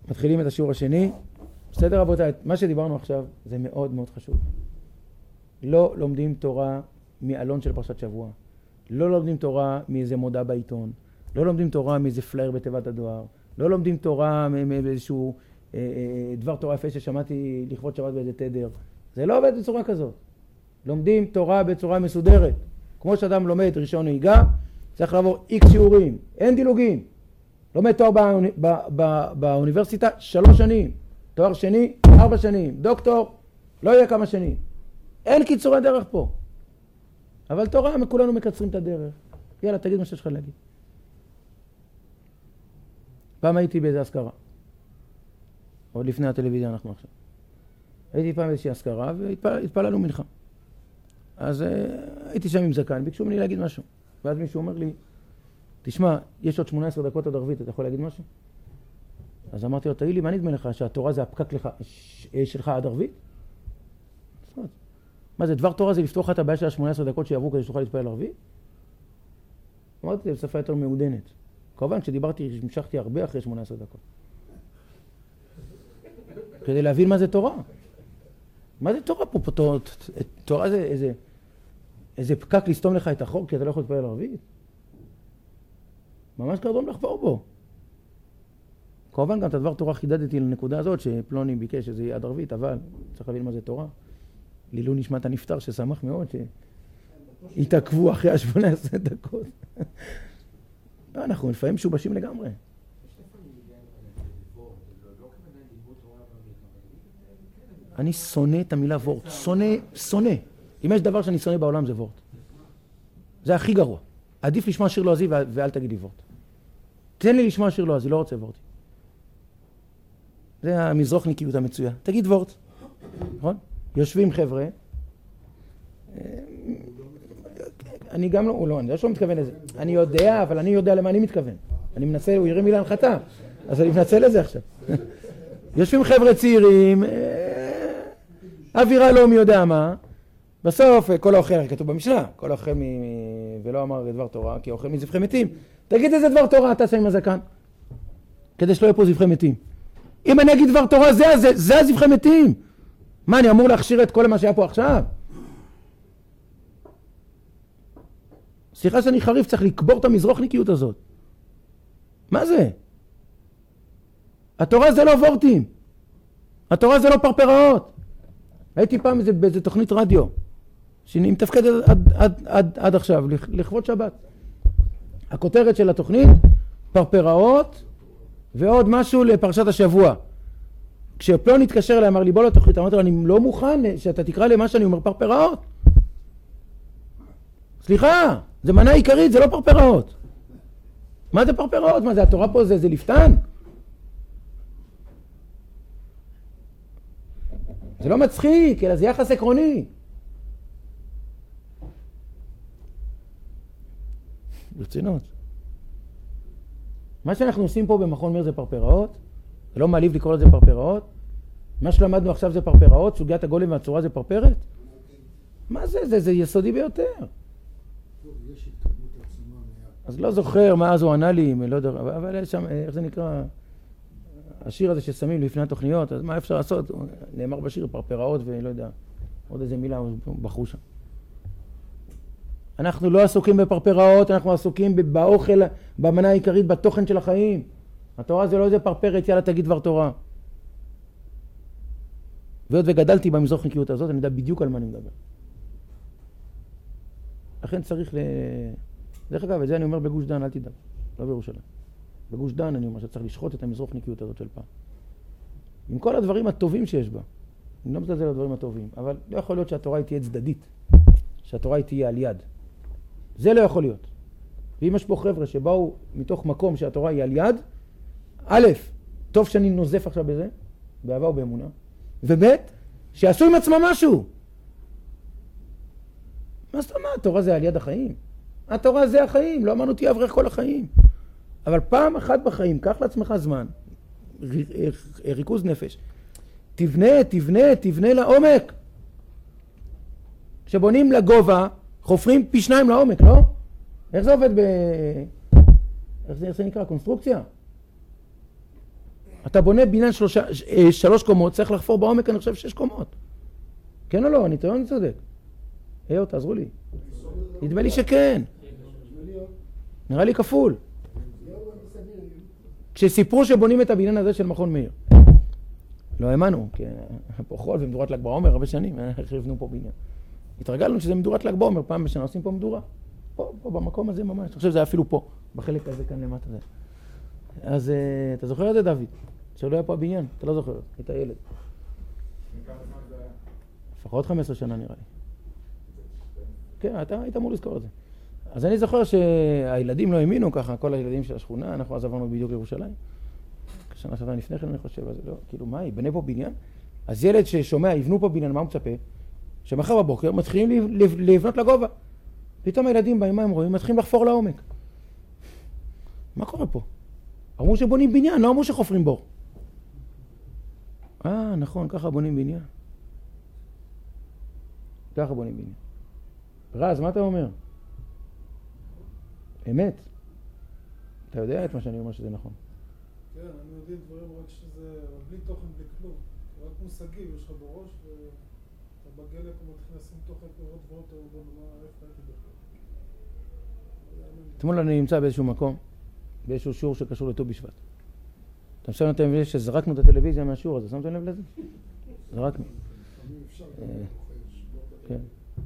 מתחילים את השיעור השני. בסדר רבותיי, מה שדיברנו עכשיו זה מאוד מאוד חשוב. לא לומדים תורה מאלון של פרשת שבוע. לא לומדים תורה מאיזה מודעה בעיתון. לא לומדים תורה מאיזה פלייר בתיבת הדואר. לא לומדים תורה מאיזשהו דבר תורה יפה ששמעתי לכבוד שבת באיזה תדר. זה לא עובד בצורה כזאת. לומדים תורה בצורה מסודרת. כמו שאדם לומד רישיון נהיגה, צריך לעבור איקס שיעורים. אין דילוגים. לומד תואר באוניברסיטה 3 שנים. תואר שני 4 שנים. דוקטור לא יהיה כמה שנים. אין קיצורי דרך פה. אבל תורה, כולנו מקצרים את הדרך. יאללה, תגיד מה שיש לך להגיד. פעם הייתי באיזה אזכרה. עוד לפני הטלוויזיה אנחנו עכשיו. הייתי פעם באיזושהי אזכרה והתפללנו מנחה. אז הייתי שם עם זקן, ביקשו ממני להגיד משהו. ואז מישהו אומר לי, תשמע, יש עוד 18 דקות עד ערבית, אתה יכול להגיד משהו? אז אמרתי לו, תגיד לי, מה נדמה לך שהתורה זה הפקק שלך עד ערבית? מה זה, דבר תורה זה לפתוח את הבעיה של ה-18 דקות שיעברו כדי שתוכל להתפלל ערבית? אמרתי, זה בשפה יותר מעודנת. כמובן, כשדיברתי, המשכתי הרבה אחרי 18 דקות. כדי להבין מה זה תורה. מה זה תורה פה? תורה זה איזה פקק לסתום לך את החור, כי אתה לא יכול להתפלל ערבית? ממש קרדום לחפור בו. כמובן, גם את הדבר תורה חידדתי לנקודה הזאת, שפלוני ביקש שזה יהיה עד ערבית, אבל צריך להבין מה זה תורה. לילו נשמת הנפטר ששמח מאוד שהתעכבו אחרי 18 דקות. אנחנו לפעמים משובשים לגמרי. אני שונא את המילה וורט. שונא. אם יש דבר שאני שונא בעולם זה וורט. זה הכי גרוע. עדיף לשמוע שיר לועזי ואל תגיד לי וורט. תן לי לשמוע שיר לועזי, לא רוצה וורט. זה המזרוחניקיות המצויה. תגיד וורט. נכון? יושבים חבר'ה. אני גם לא, אני לא מתכוון לזה. אני יודע, אבל אני יודע למה אני מתכוון. אני מנסה, הוא יראה מילה הנחתה. אז אני מנסה לזה עכשיו. יושבים חבר'ה צעירים, אווירה לא מי יודע מה. בסוף, כל האוכל, כתוב במשנה, כל האוכל ולא אמר דבר תורה, כי האוכל מזבחי מתים. תגיד איזה דבר תורה אתה עושה עם הזקן. כדי שלא יהיה פה זבחי מתים. אם אני אגיד דבר תורה, זה הזבחי מתים. מה, אני אמור להכשיר את כל מה שהיה פה עכשיו? סליחה שאני חריף, צריך לקבור את המזרוחניקיות הזאת. מה זה? התורה זה לא וורטים. התורה זה לא פרפראות. הייתי פעם באיזה תוכנית רדיו, שאני מתפקד עד עכשיו, לכבוד שבת. הכותרת של התוכנית, פרפראות ועוד משהו לפרשת השבוע. כשפלון התקשר אליי, אמר לי, בוא לתוכנית, אמרתי לו, אני לא מוכן שאתה תקרא למה שאני אומר פרפראות. סליחה, זה מנה עיקרית, זה לא פרפראות. מה זה פרפראות? מה זה, התורה פה זה לפתן? זה לא מצחיק, אלא זה יחס עקרוני. ברצינות. מה שאנחנו עושים פה במכון מיר זה פרפראות, זה לא מעליב לקרוא לזה פרפראות. מה שלמדנו עכשיו זה פרפראות, סוגיית הגולם והצורה זה פרפרת. מה זה? זה יסודי ביותר. אז לא זוכר מה אז הוא ענה לי, לא יודע, אבל שם, איך זה נקרא, השיר הזה ששמים לפני התוכניות, אז מה אפשר לעשות? נאמר בשיר פרפראות ולא יודע, עוד איזה מילה בחרו שם. אנחנו לא עסוקים בפרפראות, אנחנו עסוקים באוכל, במנה העיקרית, בתוכן של החיים. התורה זה לא איזה פרפרת, יאללה תגיד דבר תורה. ועוד וגדלתי במזרוחניקיות הזאת, אני יודע בדיוק על מה אני מדבר. לכן צריך דרך אגב, את זה אני אומר בגוש דן, אל תדאג, לא בירושלים. בגוש דן אני אומר שצריך לשחוט את המזרוחניקיות הזאת של פעם. עם כל הדברים הטובים שיש בה. אני לא מזלזל על הדברים הטובים, אבל לא יכול להיות שהתורה תהיה צדדית. שהתורה תהיה על יד. זה לא יכול להיות. ואם יש פה חבר'ה שבאו מתוך מקום שהתורה היא על יד, א', טוב שאני נוזף עכשיו בזה, באהבה ובאמונה, וב', שיעשו עם עצמם משהו. מה זאת אומרת? התורה זה על יד החיים. התורה זה החיים, לא אמרנו תהיה אברך כל החיים. אבל פעם אחת בחיים, קח לעצמך זמן, ריכוז נפש. תבנה לעומק. כשבונים לגובה, חופרים פי 2 לעומק, לא? איך זה עובד איך זה נקרא? קונסטרוקציה? אתה בונה בניין 3 קומות, צריך לחפור בעומק, אני חושב 6 קומות. כן או לא? אני צודק. היו, תעזרו לי. נדמה לי שכן. נראה לי כפול. כשסיפרו שבונים את הבניין הזה של מכון מאיר. לא האמנו, כי פה חול ומדורת ל"ג בעומר הרבה שנים, איך יבנו פה בניין. התרגלנו שזה מדורת ל"ג בעומר, פעם בשנה עושים פה מדורה. פה במקום הזה ממש, אני חושב שזה אפילו פה, בחלק הזה כאן למטה זה. אז אתה זוכר את זה, דוד? שלא היה פה הבניין, אתה לא זוכר, היית ילד. לפחות 15 שנה נראה לי. כן, אתה היית אמור לזכור את זה. אז אני זוכר שהילדים לא האמינו ככה, כל הילדים של השכונה, אנחנו אז עברנו בדיוק לירושלים. כשנה שעתיים לפני כן אני חושב, אז לא, כאילו מה, יבנה פה בניין? אז ילד ששומע, יבנו פה בניין, מה הוא מצפה? שמחר בבוקר מתחילים לבנות לגובה. פתאום הילדים באים, מה הם רואים? מתחילים לחפור לעומק. מה קורה פה? אמרו שבונים בניין, לא אמרו שחופרים בור. נכון, ככה בונים בניין. ככה בונים בניין. רז, מה אתה אומר? אמת. אתה יודע את מה שאני אומר שזה נכון. כן, אני יודע דברים רק שזה, בלי תוכן, בלי כלום. רק מושגים, יש לך בראש, ואתה מגיע לפה מתחיל לשים תוכן פירות ועוד איפה הייתי בכלל. אתמול אני נמצא באיזשהו מקום, באיזשהו שיעור שקשור לט"ו בשבט. אתם שמתם לב שזרקנו את הטלוויזיה מהשיעור הזה, שמתם לב לזה? זרקנו. כן.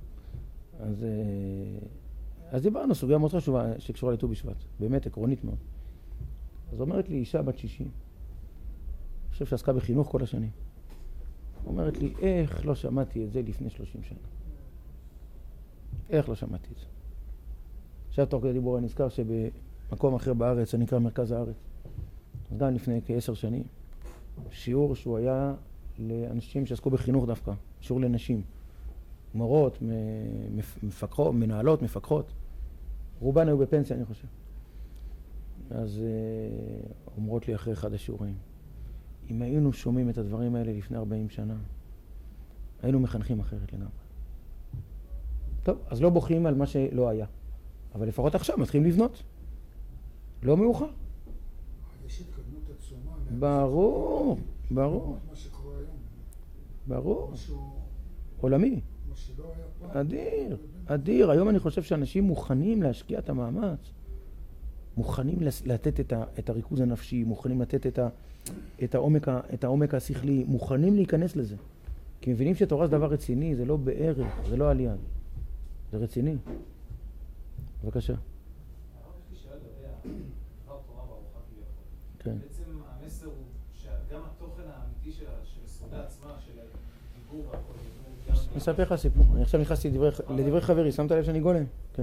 אז דיברנו סוגיה מאוד חשובה שקשורה לט"ו בשבט, באמת עקרונית מאוד. אז אומרת לי אישה בת 60, אני חושב שעסקה בחינוך כל השנים. אומרת לי, איך לא שמעתי את זה לפני 30 שנה? איך לא שמעתי את זה? עכשיו תוך כדי דיבור אני נזכר שבמקום אחר בארץ, זה נקרא מרכז הארץ, אז גם לפני כ10 שנים, שיעור שהוא היה לאנשים שעסקו בחינוך דווקא, שיעור לנשים, מורות, מפקחות, מנהלות, מפקחות, רובן היו בפנסיה אני חושב. אז אומרות לי אחרי אחד השיעורים, אם היינו שומעים את הדברים האלה לפני 40 שנה, היינו מחנכים אחרת לגמרי. טוב, אז לא בוכים על מה שלא היה, אבל לפחות עכשיו מתחילים לבנות. לא מאוחר. יש התקדמות עצומה. ברור, ברור. מה שקורה היום. ברור. עולמי. מה שלא היה פעם. אדיר, אדיר. היום אני חושב שאנשים מוכנים להשקיע את המאמץ. מוכנים לתת את הריכוז הנפשי, מוכנים לתת את העומק השכלי, מוכנים להיכנס לזה. כי מבינים שתורה זה דבר רציני, זה לא בערך, זה לא על יד. זה רציני. בבקשה. הרב יש לי שאלה לגבי דבר תורה והארוחה כביכול. כן. בעצם המסר הוא שגם התוכן האמיתי של הסעודה עצמה, של הדיבור והכל, אני אספר לך סיפור. אני עכשיו נכנסתי לדברי חברי, שמת לב שאני גולם? כן.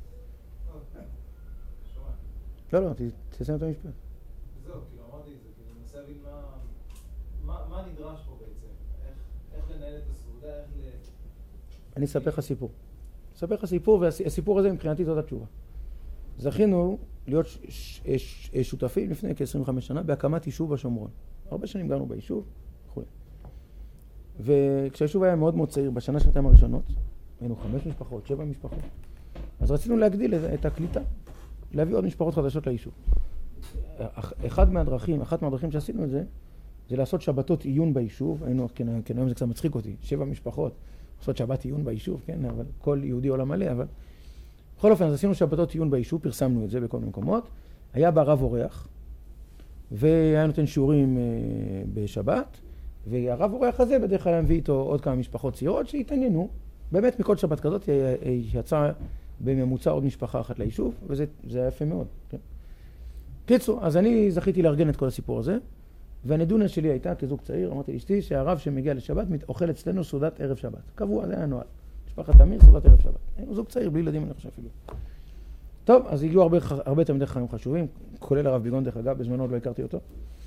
לא, תסיים את המשפט. זהו, כאילו אמרתי את זה, כאילו אני מנסה להבין מה נדרש פה בעצם, איך לנהל את הסעודה, איך אני אספר לך סיפור. אספר לך סיפור, והסיפור הזה מבחינתי זאת התשובה. זכינו להיות שותפים לפני כ-25 שנה בהקמת יישוב בשומרון. הרבה שנים גרנו ביישוב, וכו'. וכשהיישוב היה מאוד מאוד צעיר, בשנה שנתיים הראשונות, היינו 5 משפחות, 7 משפחות, אז רצינו להגדיל את הקליטה, להביא עוד משפחות חדשות ליישוב. אחת מהדרכים שעשינו את זה, זה לעשות שבתות עיון ביישוב. היינו, כן, היום זה קצת מצחיק אותי, 7 משפחות לעשות שבת עיון ביישוב, כן, אבל כל יהודי עולם מלא, אבל בכל אופן, אז עשינו שבתות עיון ביישוב, פרסמנו את זה בכל מיני מקומות, היה בה רב אורח, והיה נותן שיעורים בשבת, והרב אורח הזה בדרך כלל מביא איתו עוד כמה משפחות צעירות שהתעניינו, באמת מכל שבת כזאת יצא בממוצע עוד משפחה אחת ליישוב, וזה היה יפה מאוד. כן? קיצור, אז אני זכיתי לארגן את כל הסיפור הזה, והנדונה שלי הייתה כזוג צעיר, אמרתי לאשתי שהרב שמגיע לשבת אוכל אצלנו סעודת ערב שבת. קבוע, זה היה נועל. משפחת תמיר, סעודת ערב שבת. היינו זוג צעיר, בלי ילדים אני חושב אפילו. טוב, אז הגיעו הרבה תלמידי חכמים חשובים, כולל הרב ביגון דרך אגב, בזמנו עוד לא הכרתי אותו.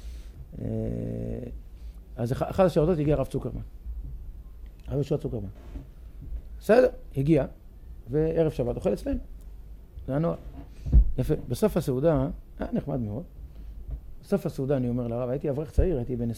אז אחת השעותות הגיע הרב צוקרמן. הרב יהושע צוקרמן. בסדר, הגיע, וערב שבת אוכל אצלנו. זה היה נועל. יפה. בסוף הסעודה, היה נחמד מאוד. בסוף הסעודה אני אומר לרב, הייתי אברך צעיר, הייתי בן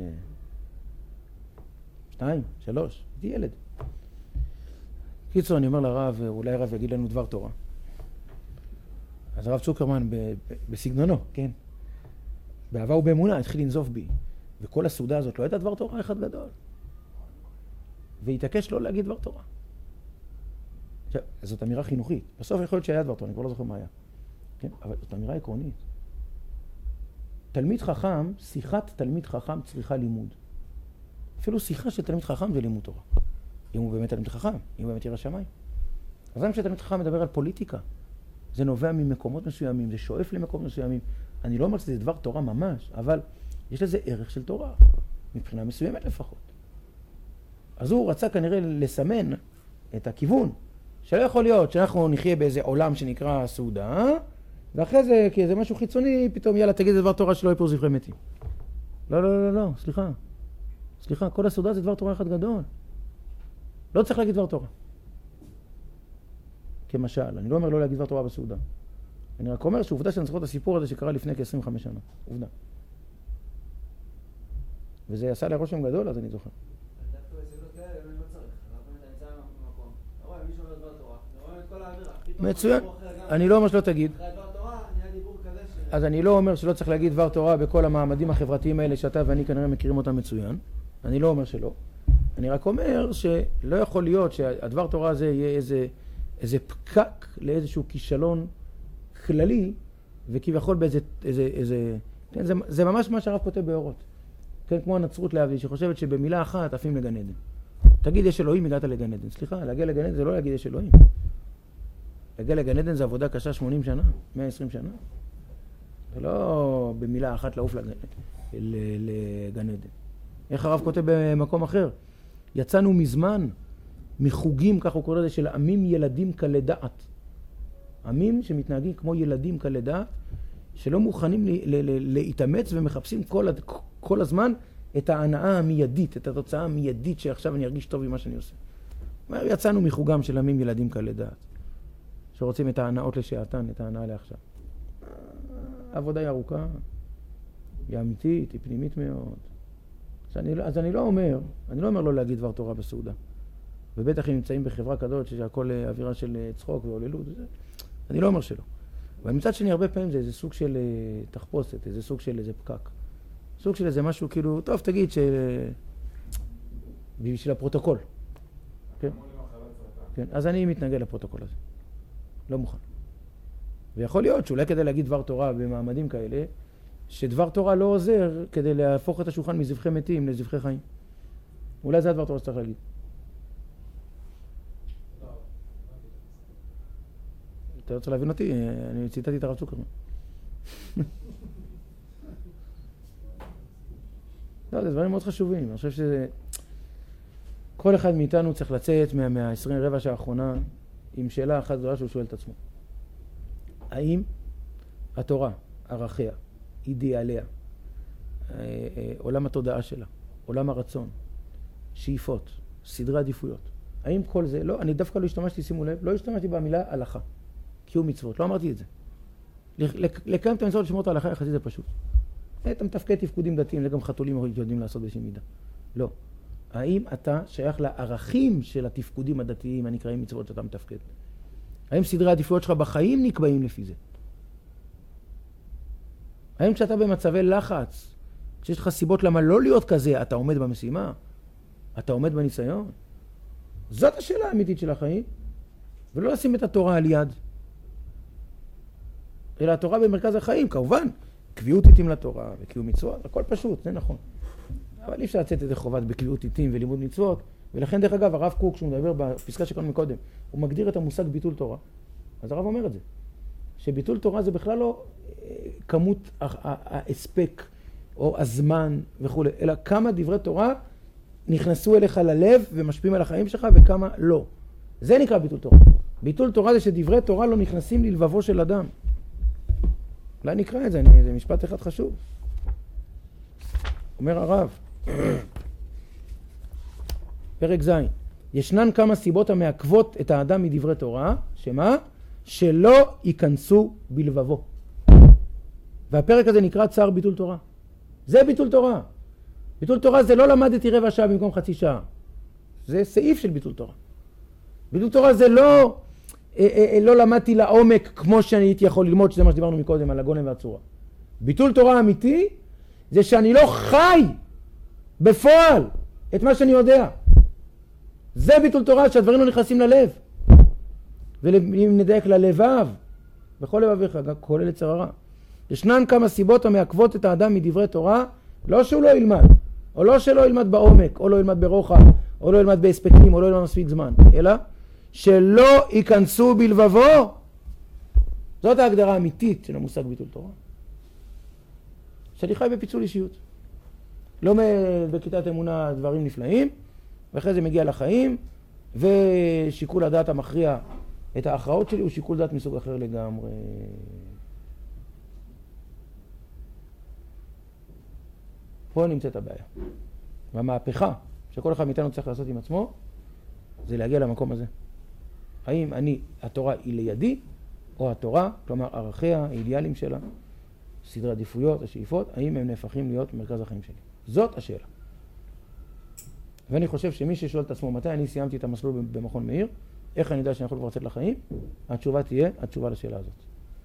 22, 3, הייתי ילד. קיצור, אני אומר לרב, אולי הרב יגיד לנו דבר תורה. אז הרב צוקרמן בסגנונו, כן. באהבה ובאמונה התחיל לנזוף בי. וכל הסעודה הזאת לא הייתה דבר תורה אחד גדול. והתעקש לא להגיד דבר תורה. עכשיו, זאת אמירה חינוכית. בסוף יכול להיות שהיה דבר תורה, אני כבר לא זוכר מה היה. כן? אבל זאת אמירה עקרונית. תלמיד חכם, שיחת תלמיד חכם צריכה לימוד. אפילו שיחה של תלמיד חכם זה לימוד תורה. אם הוא באמת תלמיד חכם, אם הוא באמת ירא שמיים. אז גם כשתלמיד חכם מדבר על פוליטיקה, זה נובע ממקומות מסוימים, זה שואף למקומות מסוימים. אני לא אומר שזה דבר תורה ממש, אבל יש לזה ערך של תורה, מבחינה מסוימת לפחות. אז הוא רצה כנראה לסמן את הכיוון, שלא יכול להיות שאנחנו נחיה באיזה עולם שנקרא סעודה, ואחרי זה, כי זה משהו חיצוני, פתאום יאללה תגיד זה דבר תורה שלא יפור זכרי מתים. לא, לא, לא, לא, סליחה. סליחה, כל הסעודה זה דבר תורה אחד גדול. לא צריך להגיד דבר תורה. כמשל, אני לא אומר לא להגיד דבר תורה בסעודה. אני רק אומר שעובדה שאני זוכר את הסיפור הזה שקרה לפני כ-25 שנה. עובדה. וזה עשה לי רושם גדול, אז אני זוכר. דווקא בסעודות כאלה, אני לא צריך. אני נמצא במקום. אתה רואה, מישהו אומר דבר תורה. אני רואה את כל האווירה. מצוין. אני לא אומר שלא תגיד. אחרי דבר תורה, נהיה דיבור כזה אז אני לא אומר שלא צריך להגיד דבר תורה בכל המעמדים החברתיים האלה שאתה ואני כנראה מכירים אותם מצוין. אני לא אומר שלא. אני רק אומר שלא יכול להיות שהדבר תורה הזה יהיה איזה פקק לאיזשהו כישלון כללי, וכביכול באיזה, כן, זה ממש מה שהרב כותב באורות. כן, כמו הנצרות להבדיל, שחושבת שבמילה אחת עפים לגן עדן. תגיד יש אלוהים, הגעת לגן עדן. סליחה, להגיע לגן עדן זה לא להגיד יש אלוהים. להגיע לגן עדן זה עבודה קשה 80 שנה, 120 שנה. זה לא במילה אחת לעוף לגן עדן. איך הרב כותב במקום אחר? יצאנו מזמן מחוגים, כך הוא קורא לזה, של עמים ילדים קלי דעת. עמים שמתנהגים כמו ילדים קלי דעת, שלא מוכנים להתאמץ ומחפשים כל הזמן את ההנאה המיידית, את התוצאה המיידית שעכשיו אני ארגיש טוב עם מה שאני עושה. יצאנו מחוגם של עמים ילדים קלי דעת, שרוצים את ההנאות לשעתן, את ההנאה לעכשיו. העבודה היא ארוכה, היא אמיתית, היא פנימית מאוד. אז אני לא אומר לא להגיד דבר תורה בסעודה. ובטח אם נמצאים בחברה כזאת שהכל אווירה של צחוק והוללות, אני לא אומר שלא. אבל מצד שני הרבה פעמים זה איזה סוג של תחפושת, איזה סוג של איזה פקק. סוג של איזה משהו כאילו, טוב תגיד בשביל הפרוטוקול. כן? כן, אז אני מתנגד לפרוטוקול הזה. לא מוכן. ויכול להיות שאולי כדי להגיד דבר תורה במעמדים כאלה, שדבר תורה לא עוזר כדי להפוך את השולחן מזבחי מתים לזבחי חיים. אולי זה הדבר תורה שצריך להגיד. אתה רוצה להבין אותי? אני ציטטתי את הרב צוקרמן. לא, זה דברים מאוד חשובים. אני חושב שזה... כל אחד מאיתנו צריך לצאת מה-20 רבע שעה האחרונה עם שאלה אחת גדולה שהוא שואל את עצמו. האם התורה, ערכיה, אידיאליה, עולם התודעה שלה, עולם הרצון, שאיפות, סדרי עדיפויות, האם כל זה, לא, אני דווקא לא השתמשתי, שימו לב, לא השתמשתי במילה הלכה, קיום מצוות, לא אמרתי את זה. לקיים את המצוות לשמור את ההלכה יחסית זה פשוט. אתה מתפקד תפקודים דתיים, זה גם חתולים יודעים לעשות באיזושהי מידה. לא. האם אתה שייך לערכים של התפקודים הדתיים הנקראים מצוות שאתה מתפקד? האם סדרי העדיפויות שלך בחיים נקבעים לפי זה? האם כשאתה במצבי לחץ, כשיש לך סיבות למה לא להיות כזה, אתה עומד במשימה? אתה עומד בניסיון? זאת השאלה האמיתית של החיים. ולא לשים את התורה על יד. אלא התורה במרכז החיים, כמובן. קביעות עיתים לתורה וקיום מצוות, הכל פשוט, זה נכון. אבל אי אפשר לצאת את זה חובת בקביעות עיתים ולימוד מצוות. ולכן דרך אגב, הרב קוק, שהוא מדבר בפסקה שקראנו מקודם, הוא מגדיר את המושג ביטול תורה. אז הרב אומר את זה. שביטול תורה זה בכלל לא כמות ההספק או הזמן וכו', אלא כמה דברי תורה נכנסו אליך ללב ומשפיעים על החיים שלך וכמה לא. זה נקרא ביטול תורה. ביטול תורה זה שדברי תורה לא נכנסים ללבבו של אדם. אולי נקרא את זה, זה משפט אחד חשוב. אומר הרב, פרק ז', ישנן כמה סיבות המעכבות את האדם מדברי תורה, שמה? שלא ייכנסו בלבבו. והפרק הזה נקרא צער ביטול תורה. זה ביטול תורה. ביטול תורה זה לא למדתי רבע שעה במקום חצי שעה. זה סעיף של ביטול תורה. ביטול תורה זה לא למדתי לעומק כמו שאני הייתי יכול ללמוד, שזה מה שדיברנו מקודם על הגולם והצורה. ביטול תורה אמיתי זה שאני לא חי בפועל את מה שאני יודע. זה ביטול תורה, שהדברים לא נכנסים ללב. ואם נדייק ללבב, בכל לבביך, כולל יצר הרע. ישנן כמה סיבות המעכבות את האדם מדברי תורה, לא שהוא לא ילמד, או לא שלא ילמד בעומק, או לא ילמד ברוחב, או לא ילמד בהספקים, או לא ילמד מספיק זמן, אלא שלא ייכנסו בלבבו. זאת ההגדרה האמיתית של המושג ביטול תורה. שאני חי בפיצול אישיות. לא בכיתת אמונה דברים נפלאים, ואחרי זה מגיע לחיים, ושיקול הדעת המכריע את ההכרעות שלי הוא שיקול דעת מסוג אחר לגמרי. פה נמצאת הבעיה. והמהפכה שכל אחד מאיתנו צריך לעשות עם עצמו, זה להגיע למקום הזה. האם התורה היא לידי, או התורה, כלומר ערכיה, האידיאלים שלה, סדרי עדיפויות, השאיפות, האם הם נהפכים להיות מרכז החיים שלי? זאת השאלה. ואני חושב שמי ששואל את עצמו מתי אני סיימתי את המסלול במכון מאיר, איך אני יודע שאני יכול כבר לצאת לחיים? התשובה תהיה התשובה לשאלה הזאת.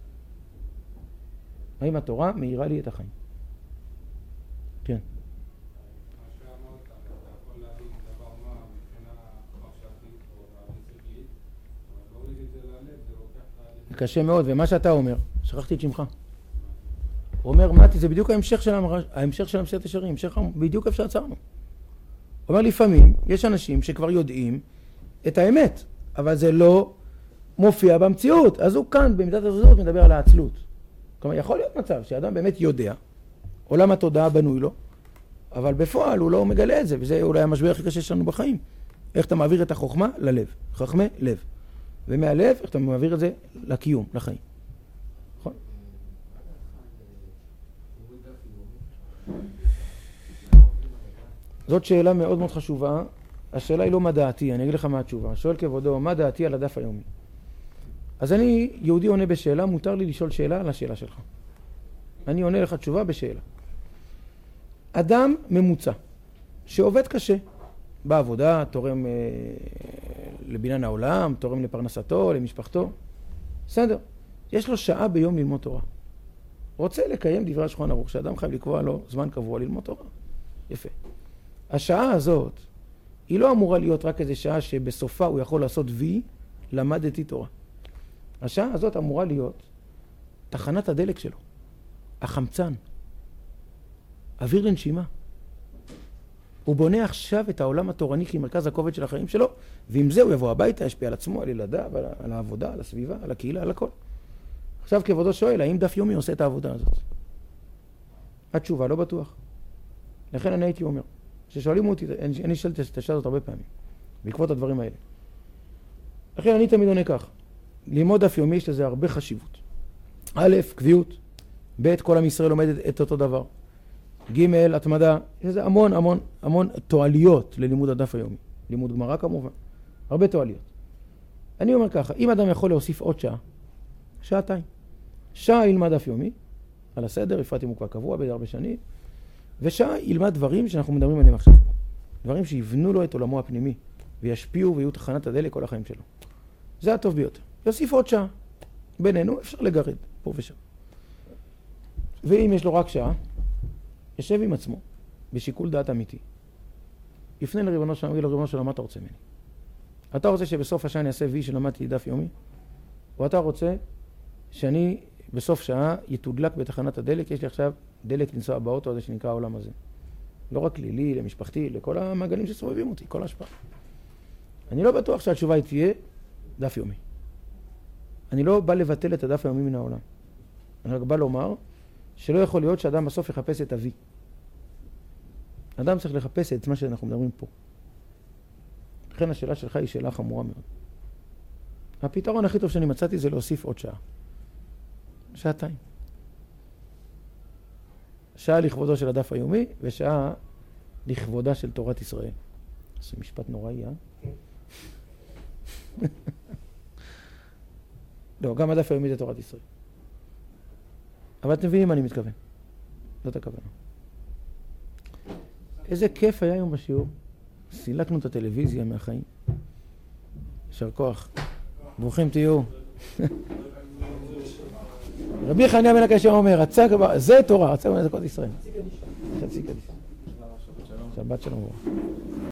האם התורה מאירה לי את החיים? כן. מה שאמרת, אתה יכול להגיד דבר מה מבחינה מחשבתית או רעיונית, אבל לא להגיד את זה ללב, זה לוקח את זה קשה מאוד, ומה שאתה אומר, שכחתי את שמך. הוא אומר, מתי, זה בדיוק ההמשך של המסכת ישרים, בדיוק איפה שעצרנו. הוא אומר, לפעמים יש אנשים שכבר יודעים את האמת, אבל זה לא מופיע במציאות. אז הוא כאן, במידת הזוזות, מדבר על העצלות. כלומר, יכול להיות מצב שאדם באמת יודע, עולם התודעה בנוי לו, אבל בפועל הוא לא מגלה את זה, וזה אולי המשבר הכי קשה שלנו בחיים. איך אתה מעביר את החוכמה ללב, חכמי לב. ומהלב, איך אתה מעביר את זה לקיום, לחיים. נכון? זאת שאלה מאוד מאוד חשובה. השאלה היא לא מה דעתי, אני אגיד לך מה התשובה. שואל כבודו, מה דעתי על הדף היומי? אז אני, יהודי עונה בשאלה, מותר לי לשאול שאלה על השאלה שלך. אני עונה לך תשובה בשאלה. אדם ממוצע, שעובד קשה, בעבודה, תורם לבניין העולם, תורם לפרנסתו, למשפחתו, בסדר. יש לו שעה ביום ללמוד תורה. רוצה לקיים דברי השולחן ערוך, שאדם חייב לקבוע לו זמן קבוע ללמוד תורה. יפה. השעה הזאת, היא לא אמורה להיות רק איזו שעה שבסופה הוא יכול לעשות וי, למדתי תורה. השעה הזאת אמורה להיות תחנת הדלק שלו, החמצן, אוויר לנשימה. הוא בונה עכשיו את העולם התורני כמרכז הכובד של החיים שלו, ועם זה הוא יבוא הביתה, ישפיע על עצמו, על ילדיו, על העבודה, על הסביבה, על הקהילה, על הכל. עכשיו כבודו שואל, האם דף יומי עושה את העבודה הזאת? התשובה לא בטוח. לכן אני הייתי אומר, ששואלים אותי, אני שאלתי את השאלה הזאת הרבה פעמים, בעקבות הדברים האלה. לכן אני תמיד עונה כך, ללמוד דף יומי יש לזה הרבה חשיבות. א', קביעות, ב', כל עם ישראל לומד את אותו דבר. ג', התמדה, יש לזה המון תועליות ללימוד הדף היומי. לימוד גמרא כמובן, הרבה תועליות. אני אומר ככה, אם אדם יכול להוסיף עוד שעה, שעתיים, שעה ילמד דף יומי, על הסדר, בפרט אם הוא כבר קבוע בעוד הרבה שנים, ושעה ילמד דברים שאנחנו מדברים עליהם עכשיו פה. דברים שיבנו לו את עולמו הפנימי, וישפיעו ויהיו תחנת הדלק כל החיים שלו. זה הטוב ביותר. יוסיף עוד שעה. בינינו אפשר לגרד, פה ושם. ואם יש לו רק שעה, ישב עם עצמו, בשיקול דעת אמיתי. יפנה לריבונו שלנו, יגיד לריבונו שלנו, מה אתה רוצה ממני? אתה רוצה שבסוף השעה אני אעשה וי שלמדתי דף יומי? או אתה רוצה שאני בסוף שעה יתודלק בתחנת הדלק? יש לי עכשיו דלק לנסוע באוטו הזה שנקרא העולם הזה. לא רק לי, למשפחתי, לכל המעגלים שסובבים אותי, כל ההשפעה. אני לא בטוח שהתשובה היא תהיה דף יומי. אני לא בא לבטל את הדף היומי מן העולם. אני רק בא לומר שלא יכול להיות שאדם בסוף יחפש את אבי. אדם צריך לחפש את מה שאנחנו מדברים פה. לכן השאלה שלך היא שאלה חמורה מאוד. הפתרון הכי טוב שאני מצאתי זה להוסיף עוד שעה. שעתיים. שעה לכבודו של הדף היומי, ושעה לכבודה של תורת ישראל. זה משפט נוראי, לא, גם הדף היומי זה תורת ישראל. אבל אתם מבינים מה אני מתכוון. זאת הכוונה. איזה כיף היה היום בשיעור. סילקנו את הטלוויזיה מהחיים. יישר כוח. ברוכים תהיו. רבי חנינא בן עקשיא אומר, זה תורה, רצה בנזקות ישראל. קדיש. שבת שלום.